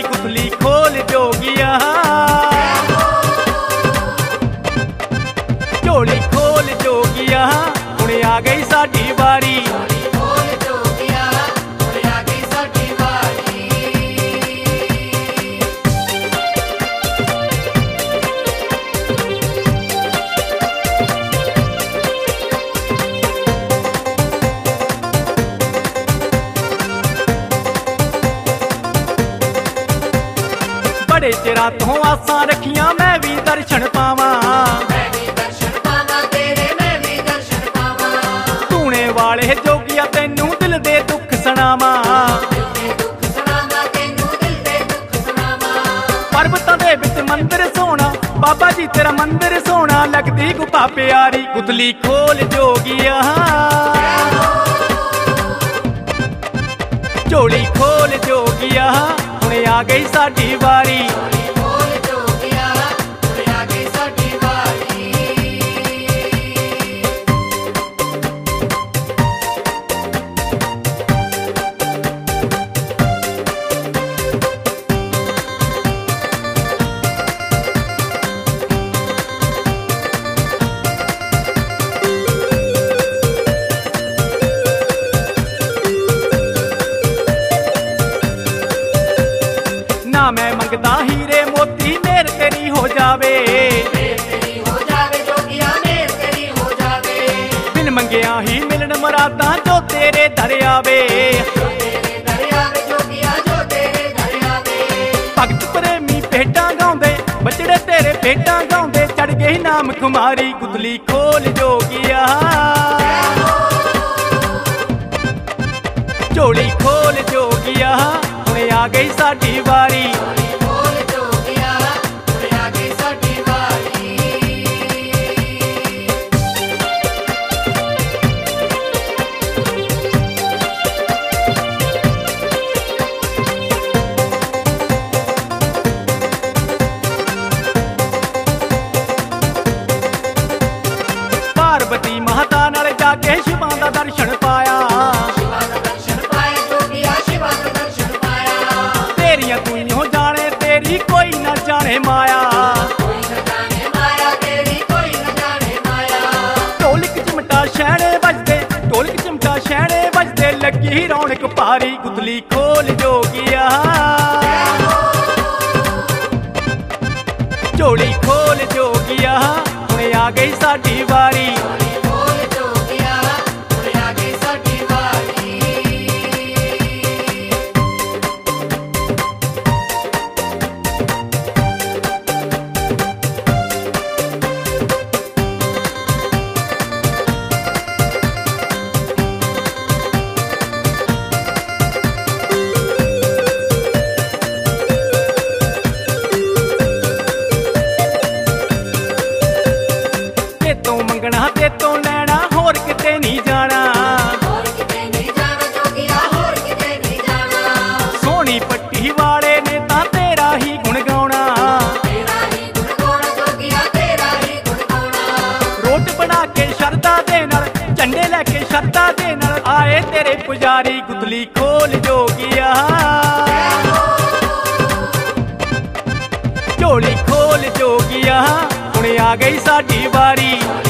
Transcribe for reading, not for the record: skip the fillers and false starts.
गुथली खोल जोगिया, झोली खोल जोगिया, हुणे आ गई साडी वारी। बड़े चिरां तों आसां रखियां मैं भी दर्शन पावां, धूणे वाले जोगिया तैनूं दिल दे दुख सुणावां। पर्वतां दे विच मंदिर सोहना बाबा जी तेरा मंदिर सोहना, लगदी गुफा प्यारी गुथली खोल जोगिया, झोली खोल जोगिया, हुणे आ गई साडी वारी। ना मैं मंगदा हीरे मोती मेर तेरी हो जावे, बिन मंगिया ही मिलन मुरादां जो तेरे दर आवे। भगत प्रेमी भेटां गाउंदे बचड़े तेरे भेटां गाउंदे, चढ़ गई नाम कुमारी गुथली खोल जोगिया, झोली खोल जोगिया, हुणे आ गई साडी वारी। पार्वती माता नाल जाके शिवां दा दर्शन पाया, तेरियां तू ही हो जाने तेरी कोई ना जाने माया। ढोलक चिमटा शैणे बजदे, ढोलक चिमटा शैणे बजदे, लगी रौनक भारी गुथली खोल जोगिया, झोली खोल जोगिया, हुणे आ गई साडी वारी। तेतों मंगना तेतों लैना होर किते नहीं जाना, सोहनी पट्टी वाले ने तां तेरा ही गुण गाउणा। रोट बना के शरदा दे नाल, झंडे लैके शरदा दे नाल, आए तेरे पुजारी गुथली खोल जोगिया, झोली खोल जोगिया, हुणे आ गई साडी वारी।